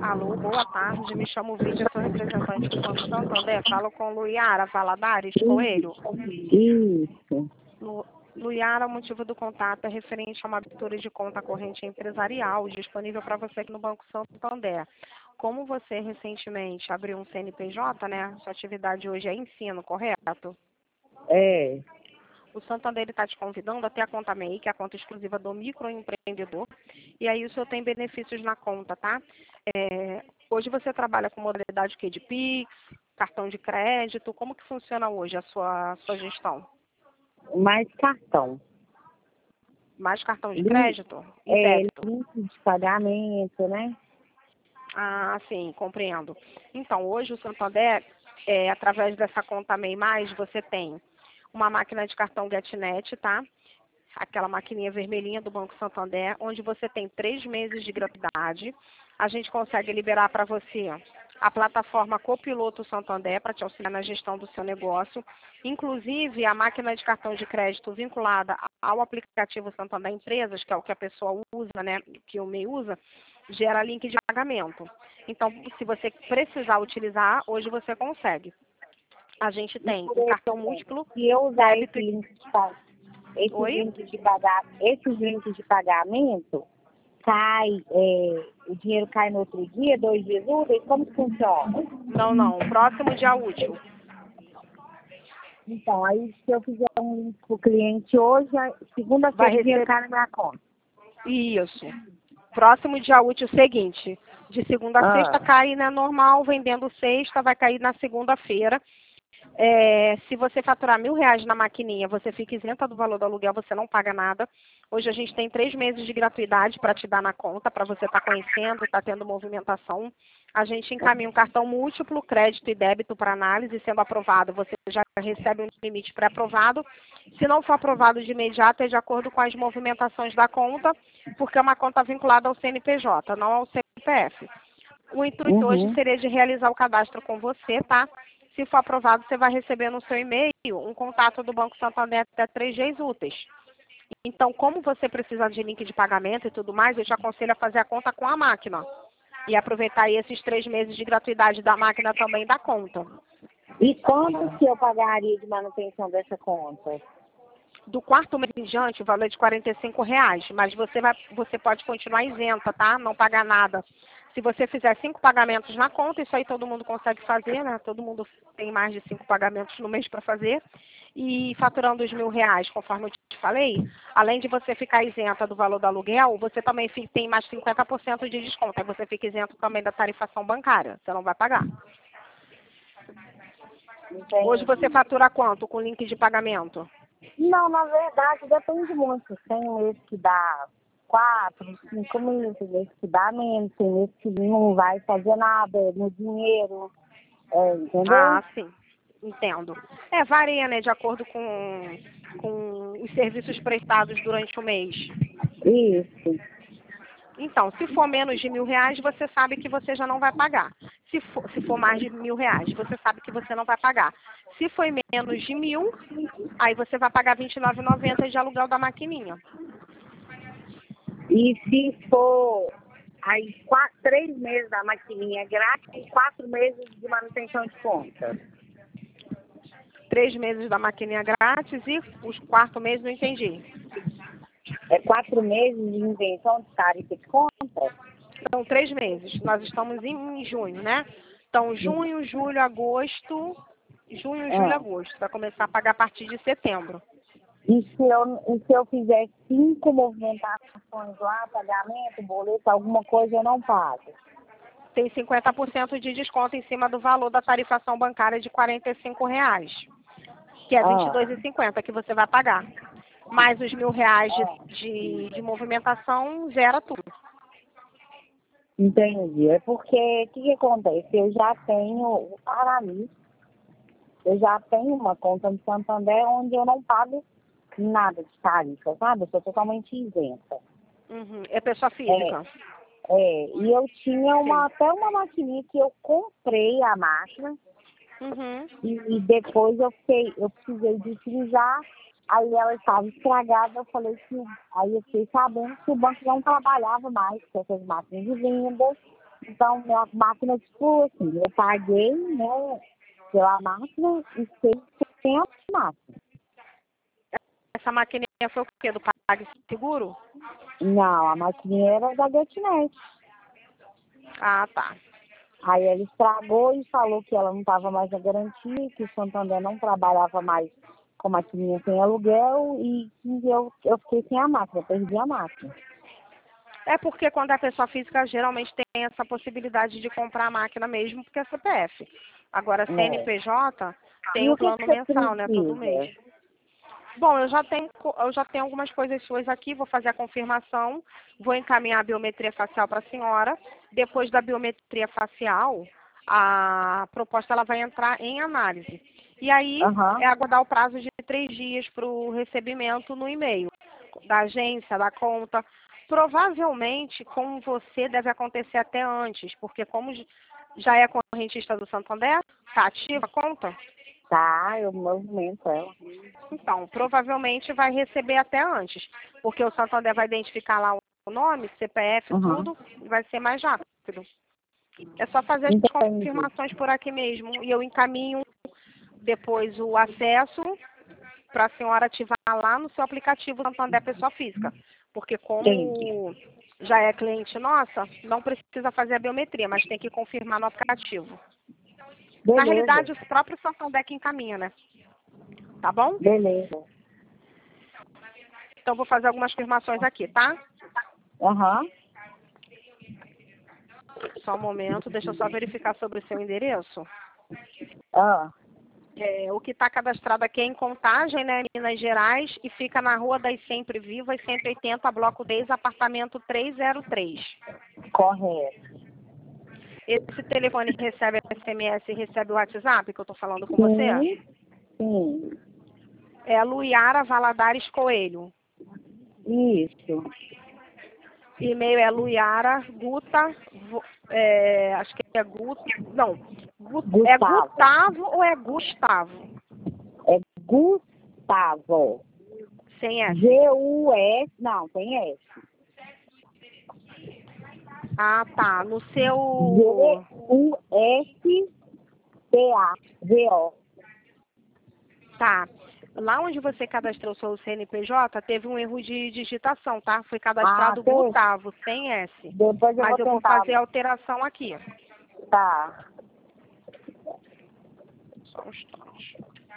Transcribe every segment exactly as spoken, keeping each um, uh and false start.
Alô, boa tarde. Me chamo Vídia, sou representante do Banco Santander. Falo com Luiara Valadares Coelho. Isso. Lu, Luiara, o motivo do contato é referente a uma abertura de conta corrente empresarial disponível para você aqui no Banco Santander. Como você recentemente abriu um C N P J, né? Sua atividade hoje é ensino, correto? É. O Santander está te convidando a ter a conta M E I, que é a conta exclusiva do microempreendedor. E aí o senhor tem benefícios na conta, tá? É, hoje você trabalha com modalidade que de Pix, cartão de crédito. Como que funciona hoje a sua, sua gestão? Mais cartão. Mais cartão de Link, crédito e é, débito? link de pagamento, né? Ah, sim, compreendo. Então, hoje o Santander, é, através dessa conta M E I Mais, você tem uma máquina de cartão GetNet, tá? Aquela maquininha vermelhinha do Banco Santander, onde você tem três meses de gratuidade. A gente consegue liberar para você a plataforma Copiloto Santander para te auxiliar na gestão do seu negócio. Inclusive, a máquina de cartão de crédito vinculada ao aplicativo Santander Empresas, que é o que a pessoa usa, né, que o M E I usa, gera link de pagamento. Então, se você precisar utilizar, hoje você consegue. A gente tem o cartão múltiplo, Se eu usar débito esse e... link de, pa- esses Oi? links de pagar, esses links de pagamento, cai, é, o dinheiro cai no outro dia, dois dias úteis, como que funciona? Não, não. Próximo dia útil. Então, aí se eu fizer um link pro cliente hoje, a- Vai segunda-feira o dinheiro receber... cai na minha conta. Isso. Próximo dia útil seguinte. De segunda a sexta Ah, cai, né, normal. Vendendo sexta, vai cair na segunda-feira. É, se você faturar mil reais na maquininha, você fica isenta do valor do aluguel, você não paga nada. Hoje a gente tem três meses de gratuidade para te dar na conta, para você estar conhecendo, estar tendo movimentação. A gente encaminha um cartão múltiplo, crédito e débito para análise, sendo aprovado, você já recebe um limite pré-aprovado. Se não for aprovado de imediato, é de acordo com as movimentações da conta, porque é uma conta vinculada ao C N P J, não ao C P F. O intuito hoje uhum. seria de realizar o cadastro com você, tá? Se for aprovado, você vai receber no seu e-mail um contato do Banco Santander até três dias úteis. Então, como você precisa de link de pagamento e tudo mais, eu te aconselho a fazer a conta com a máquina. E aproveitar aí esses três meses de gratuidade da máquina também da conta. E quanto que eu pagaria de manutenção dessa conta? Do quarto mês em diante, o valor é de quarenta e cinco reais, mas você, vai, você pode continuar isenta, tá? Não pagar nada. Se você fizer cinco pagamentos na conta, isso aí todo mundo consegue fazer, né? Todo mundo tem mais de cinco pagamentos no mês para fazer. E faturando os mil reais, conforme eu te falei, além de você ficar isenta do valor do aluguel, você também fi- tem mais cinquenta por cento de desconto. Aí você fica isento também da tarifação bancária, você não vai pagar. Hoje você Entendi. fatura quanto com link de pagamento? Não, na verdade, depende muito. Tem mês que dá quatro, cinco mil, tem mês que dá menos, tem mês que não vai fazer nada no dinheiro, é, entendeu? Ah, sim. Entendo. É, varia, né, de acordo com, com os serviços prestados durante o mês. Isso. Então, se for menos de mil reais, você sabe que você já não vai pagar. Se for, se for mais de mil reais, você sabe que você não vai pagar. Se for menos de mil, aí você vai pagar vinte e nove reais e noventa centavos de aluguel da maquininha. E se for aí quatro, três meses da maquininha grátis e quatro meses de manutenção de conta. Três meses da maquininha grátis e os quarto mês não entendi. É quatro meses de invenção de tarifa de conta? São três meses. Nós estamos em junho, né? Então, junho, julho, agosto. Junho, julho, Ah. agosto. Vai começar a pagar a partir de setembro. E se eu, e se eu fizer cinco movimentações lá, pagamento, boleto, alguma coisa, eu não pago? Tem cinquenta por cento de desconto em cima do valor da tarifação bancária de quarenta e cinco reais, que é vinte e dois Ah, reais e cinquenta centavos que você vai pagar. Mais os mil reais de, de, de movimentação, zera tudo. entendi. É porque, o que, que acontece? Eu já tenho o Paraná, eu já tenho uma conta no Santander onde eu não pago nada de tarifa, sabe? Eu sou totalmente isenta. Uhum. É pessoa É, física. é, e eu tinha uma, Sim. até uma maquininha que eu comprei a máquina Uhum. e, e depois eu fiquei, eu precisei de utilizar, aí ela estava estragada, eu falei que, aí eu fiquei sabendo que o banco não trabalhava mais com essas máquinas de venda Então, minha máquina, tipo assim, eu paguei, né, pela máquina e sei que tem a máquina. Essa maquininha foi o quê? Do PagSeguro? Não, a maquininha era da GetNet. Ah, tá. Aí ela estragou e falou que ela não estava mais na garantia, que o Santander não trabalhava mais com maquininha sem aluguel e que eu, eu fiquei sem a máquina, perdi a máquina. É porque quando é pessoa física, geralmente tem essa possibilidade de comprar a máquina mesmo, porque é C P F. Agora, C N É. P J tem E o o que, que plano você mensal, né? Todo mês. precisa? Bom, eu já tenho, co- eu já tenho algumas coisas suas aqui, vou fazer a confirmação, vou encaminhar a biometria facial para a senhora. Depois da biometria facial, a proposta ela vai entrar em análise. E aí Aham. é aguardar o prazo de três dias para o recebimento no e-mail da agência, da conta. Provavelmente, com você, deve acontecer até antes, porque como j- já é correntista do Santander, está ativa a conta? Tá, eu movimento ela. Então, provavelmente vai receber até antes, porque o Santander vai identificar lá o nome, C P F, Uhum. tudo, e vai ser mais rápido. É só fazer as Entendi. confirmações por aqui mesmo e eu encaminho depois o acesso para a senhora ativar lá no seu aplicativo Santander Pessoa Física, porque Entendi. como já é cliente nossa, não precisa fazer a biometria, mas tem que confirmar no aplicativo. Na Beleza. realidade, o próprio Santander que encaminha, né? Tá bom? Beleza. Então, vou fazer algumas afirmações aqui, tá? Aham. Só um momento, deixa eu só verificar sobre o seu endereço. Ah, É, o que está cadastrado aqui é em Contagem, né, Minas Gerais, e fica na Rua das Sempre Vivas, cento e oitenta, Bloco dez, apartamento trezentos e três. correto. Esse telefone recebe S M S e recebe o WhatsApp que eu estou falando com você? Sim, sim. É a Luiara Valadares Coelho. Isso. E-mail é Luiara Guta, vo- é, acho que é Guta, não, Gu- é Gustavo. Gustavo ou é Gustavo? É Gustavo. Sem S. G U S. Não, tem S. Ah, tá. No seu. G U S T A V O. Tá. Lá onde você cadastrou seu C N P J, teve um erro de digitação, tá? Foi Ah, cadastrado tem. Gustavo, sem S. Depois eu Mas vou eu vou tentar. fazer a alteração aqui. Tá. Só um instante.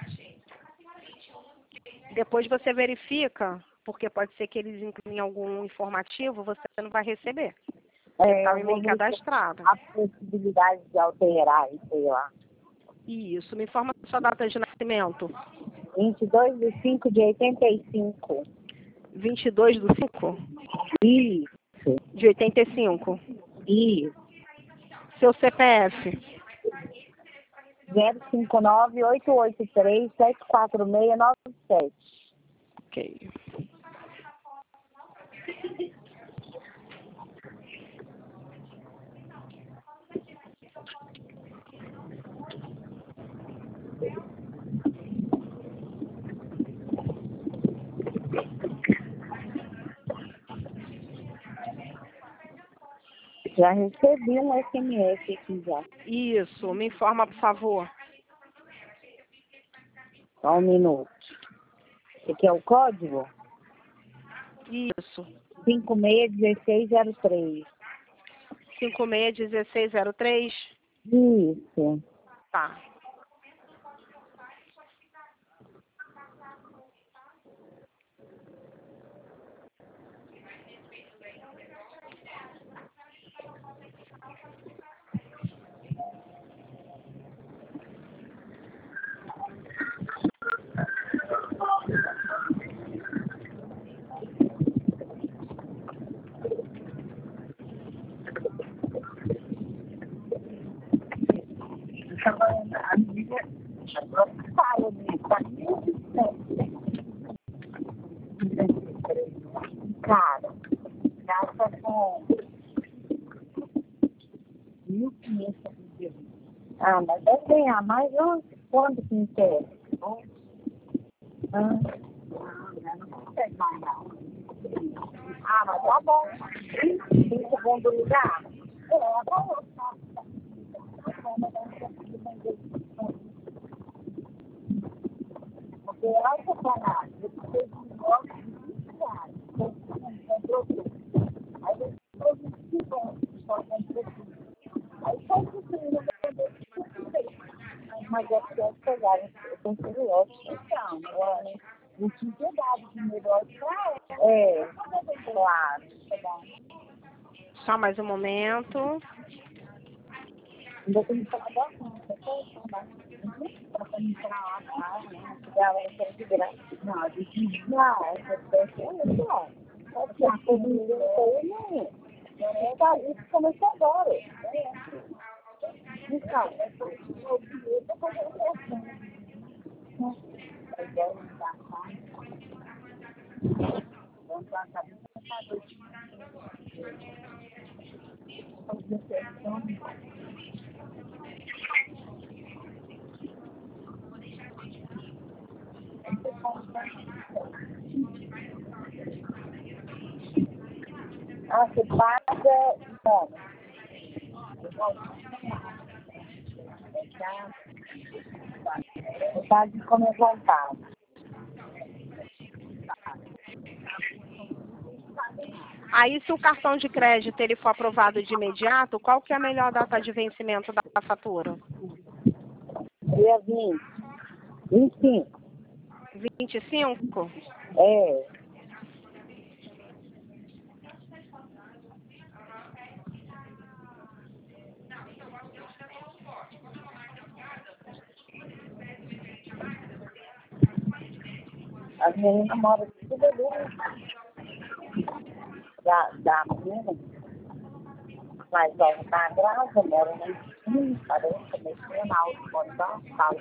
Depois você verifica, porque pode ser que eles incluem algum informativo, você não vai receber. Porque É, está eu vou e-mail ver cadastrado. a possibilidade de alterar, sei lá. Isso. Me informa a sua data de nascimento. vinte e dois de cinco de oitenta e cinco. vinte e dois do cinco Isso. de oitenta e cinco. Isso. Seu C P F. zero cinco nove oito oito três sete quatro seis nove sete. Ok. Já recebi um S M S aqui já. Isso. Me informa, por favor. Só um minuto. Esse aqui é o código? Isso. cinco seis um seis zero três. cinco seis um seis zero três. Isso. Tá. Cara, gasta com mil e quinhentos. Ah, mas deve ganhar mais onde? Quando que não quer? Ah, não consegue mais não. Ah, mas tá bom. Em segundo lugar? Porque ela é sacanagem. Eu fiquei de nove reais. Aí eu estou vinte pontos, só comprei. Aí só que você não vai ver. Mas é porque eu pegar, eu tenho que ver ótimo. Então, eu tinha pegado de melhor pra ela. É, claro. Só mais um momento. Ainda tem que falar da conta. Para me falar lá, né? Ela é de graça. Não, de graça. Não, essa pessoa é legal. Pode ser a família inteira, né? Tá, isso começou agora. Então, eu queria fazer essa. Vamos passar Ah, você paga. Não. Eu pago como é vontade. Aí, se o cartão de crédito ele for aprovado de imediato, qual que é a melhor data de vencimento da fatura? Dia vinte. vinte e cinco. vinte e cinco? É. As meninas moram tudo ali. Da, da menina. Mas ela tá grávida, mora na esquina, parece, mexendo na outra da fala.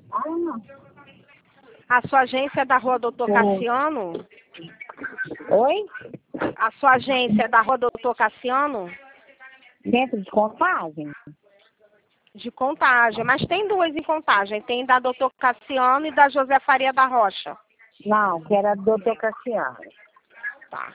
Ah, A sua agência é da rua Doutor Cassiano? oi? A sua agência é da rua Doutor Cassiano? Dentro de Contagem? De Contagem, mas tem duas em Contagem. Tem da Doutor Cassiano e da José Faria da Rocha. Não, que era do doutor Cassiano. Tá.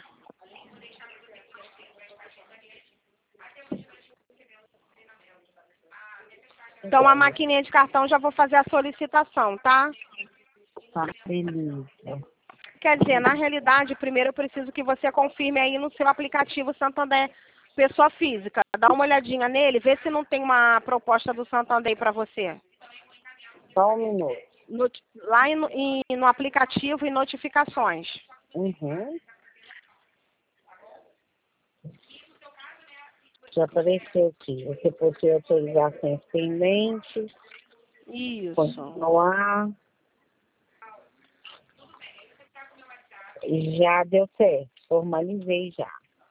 Então, a maquininha de cartão já vou fazer a solicitação, tá? Tá, beleza. Quer dizer, na realidade, primeiro eu preciso que você confirme aí no seu aplicativo Santander Pessoa Física. Dá uma olhadinha nele, vê se não tem uma proposta do Santander para você. Só um minuto. No, lá em, em, no aplicativo e notificações. Uhum. Já apareceu aqui. Você possui autorizações pendentes. Isso. Continuar. Já deu certo. Formalizei já.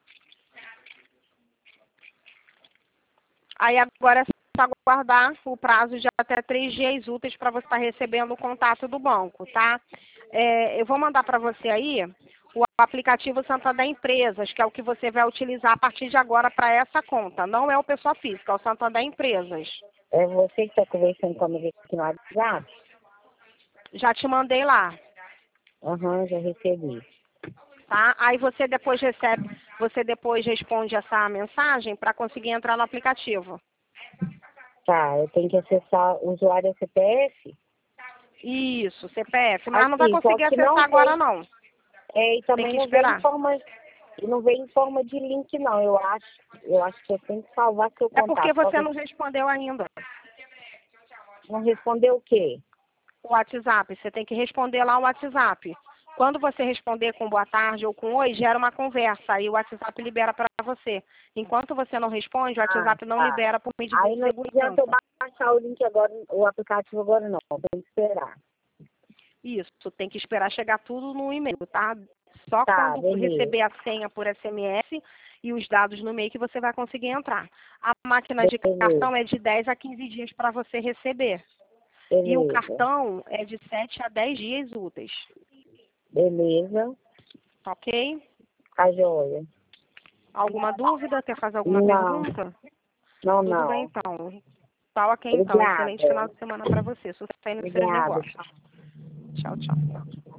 Aí agora é só aguardar o prazo de até três dias úteis para você estar recebendo o contato do banco, tá? É, eu vou mandar para você aí o aplicativo Santander Empresas, que é o que você vai utilizar a partir de agora para essa conta. Não é o Pessoa Física, é o Santander Empresas. É você que está conversando comigo aqui no WhatsApp? Já te mandei lá, Aham, uhum, já recebi. tá? Aí você depois recebe, você depois responde essa mensagem para conseguir entrar no aplicativo. Tá, eu tenho que acessar o usuário C P F? Isso, C P F, mas Aqui, não vai conseguir acessar não agora vem, não. é, e também Tem que não vem esperar. em forma, não vem em forma de link não, eu acho. Eu acho que eu tenho que salvar seu É contato. porque você Posso... não respondeu ainda. Não respondeu o quê? O WhatsApp, você tem que responder lá o WhatsApp. Quando você responder com boa tarde ou com oi, gera uma conversa, aí o WhatsApp libera para você. Enquanto você não responde, o WhatsApp Ah, não tá. libera por medida Aí de não adianta eu segurança. baixar o link agora, o aplicativo agora não, tem que esperar. Isso, tem que esperar chegar tudo no e-mail, tá? Só Tá, quando beleza. receber a senha por S M S e os dados no e-mail que você vai conseguir entrar. A máquina de Beleza. cartão é de dez a quinze dias para você receber. Beleza. E o cartão é de sete a dez dias úteis. Beleza. Ok? Tá joia. Alguma dúvida? Quer fazer alguma Não. pergunta? Não, Tudo não. bem, então. Tá ok, então. Obrigada. Excelente final de semana para você. Sucesso aí nos seus Obrigada. negócios. Tchau, tchau.